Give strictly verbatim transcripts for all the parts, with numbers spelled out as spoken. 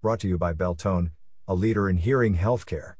brought to you by Beltone, a leader in hearing healthcare.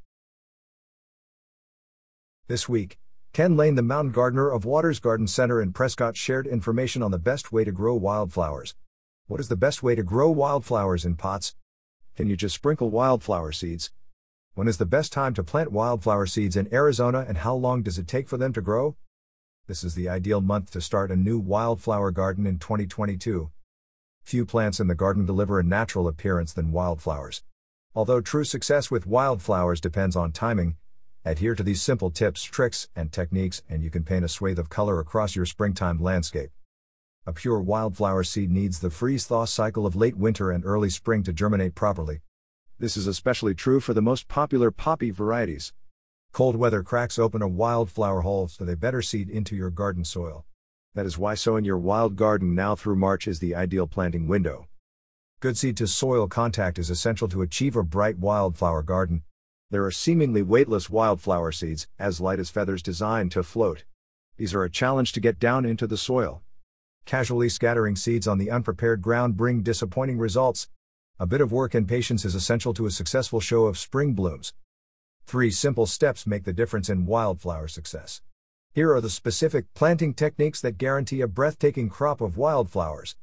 This week, Ken Lane, the mountain gardener of Waters Garden Center in Prescott, shared information on the best way to grow wildflowers. What is the best way to grow wildflowers in pots? Can you just sprinkle wildflower seeds? When is the best time to plant wildflower seeds in Arizona, and how long does it take for them to grow? This is the ideal month to start a new wildflower garden in twenty twenty-two. Few plants in the garden deliver a natural appearance than wildflowers. Although true success with wildflowers depends on timing, adhere to these simple tips, tricks, and techniques, and you can paint a swathe of color across your springtime landscape. A pure wildflower seed needs the freeze-thaw cycle of late winter and early spring to germinate properly. This is especially true for the most popular poppy varieties. Cold weather cracks open a wildflower hole so they better seed into your garden soil. That is why sowing your wild garden now through March is the ideal planting window. Good seed-to-soil contact is essential to achieve a bright wildflower garden. There are seemingly weightless wildflower seeds, as light as feathers, designed to float. These are a challenge to get down into the soil. Casually scattering seeds on the unprepared ground bring disappointing results. A bit of work and patience is essential to a successful show of spring blooms. Three simple steps make the difference in wildflower success. Here are the specific planting techniques that guarantee a breathtaking crop of wildflowers.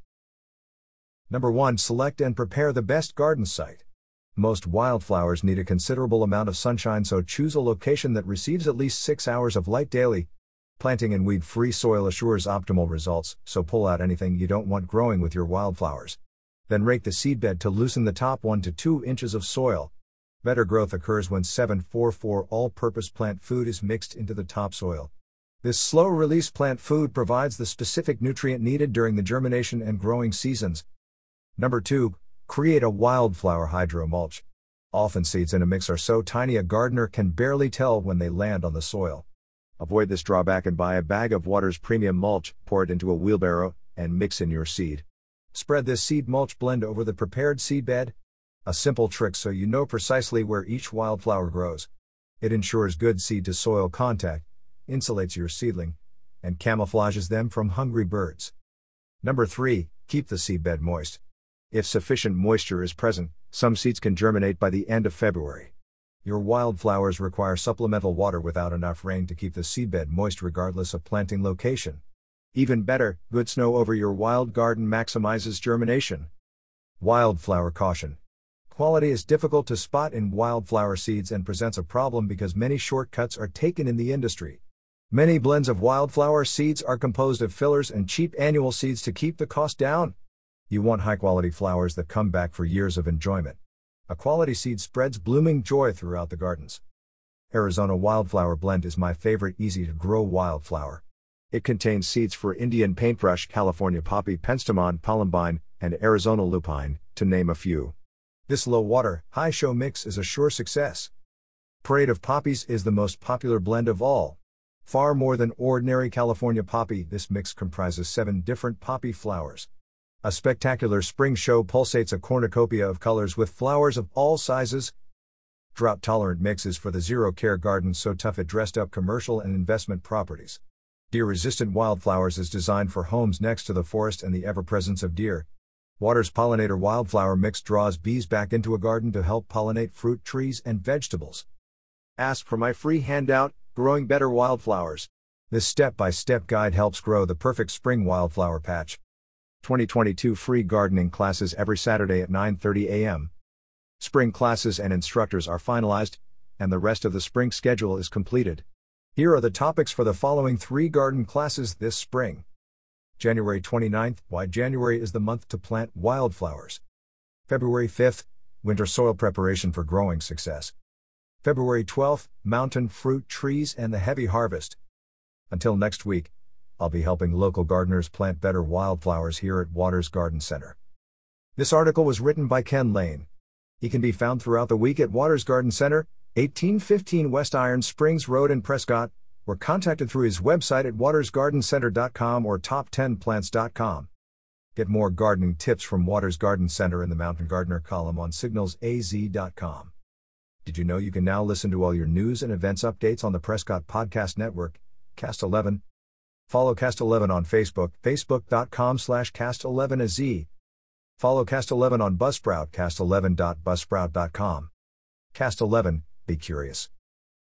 Number one. Select and prepare the best garden site. Most wildflowers need a considerable amount of sunshine, so choose a location that receives at least six hours of light daily. Planting in weed-free soil assures optimal results, so pull out anything you don't want growing with your wildflowers. Then rake the seedbed to loosen the top one to two inches of soil. Better growth occurs when seven four four all-purpose plant food is mixed into the topsoil. This slow-release plant food provides the specific nutrient needed during the germination and growing seasons. Number two. Create a wildflower hydro-mulch. Often seeds in a mix are so tiny a gardener can barely tell when they land on the soil. Avoid this drawback and buy a bag of Waters Premium Mulch, pour it into a wheelbarrow, and mix in your seed. Spread this seed mulch blend over the prepared seedbed. A simple trick so you know precisely where each wildflower grows. It ensures good seed-to-soil contact, insulates your seedling, and camouflages them from hungry birds. Number three. Keep the seedbed moist. If sufficient moisture is present, some seeds can germinate by the end of February. Your wildflowers require supplemental water without enough rain to keep the seedbed moist regardless of planting location. Even better, good snow over your wild garden maximizes germination. Wildflower caution. Quality is difficult to spot in wildflower seeds and presents a problem because many shortcuts are taken in the industry. Many blends of wildflower seeds are composed of fillers and cheap annual seeds to keep the cost down. You want high-quality flowers that come back for years of enjoyment. A quality seed spreads blooming joy throughout the gardens. Arizona Wildflower Blend is my favorite easy-to-grow wildflower. It contains seeds for Indian paintbrush, California poppy, penstemon, columbine, and Arizona lupine, to name a few. This low-water, high-show mix is a sure success. Parade of Poppies is the most popular blend of all. Far more than ordinary California poppy, this mix comprises seven different poppy flowers. A spectacular spring show pulsates a cornucopia of colors with flowers of all sizes. Drought-tolerant mix is for the zero-care garden, so tough it dressed up commercial and investment properties. Deer-resistant wildflowers is designed for homes next to the forest and the ever-presence of deer. Waters Pollinator Wildflower Mix draws bees back into a garden to help pollinate fruit trees and vegetables. Ask for my free handout, Growing Better Wildflowers. This step-by-step guide helps grow the perfect spring wildflower patch. twenty twenty-two free gardening classes every Saturday at nine thirty a m Spring classes and instructors are finalized, and the rest of the spring schedule is completed. Here are the topics for the following three garden classes this spring. January twenty-ninth, why January is the month to plant wildflowers. February fifth, winter soil preparation for growing success. February twelfth, mountain fruit trees and the heavy harvest. Until next week, I'll be helping local gardeners plant better wildflowers here at Waters Garden Center. This article was written by Ken Lane. He can be found throughout the week at Waters Garden Center, eighteen fifteen West Iron Springs Road in Prescott, or contacted through his website at waters garden center dot com or top ten plants dot com. Get more gardening tips from Waters Garden Center in the Mountain Gardener column on signals a z dot com. Did you know you can now listen to all your news and events updates on the Prescott Podcast Network, Cast eleven? Follow Cast eleven on Facebook, facebook dot com slash cast eleven a z. Follow Cast eleven on Buzzsprout, cast eleven dot buzzsprout dot com. Cast eleven, be curious.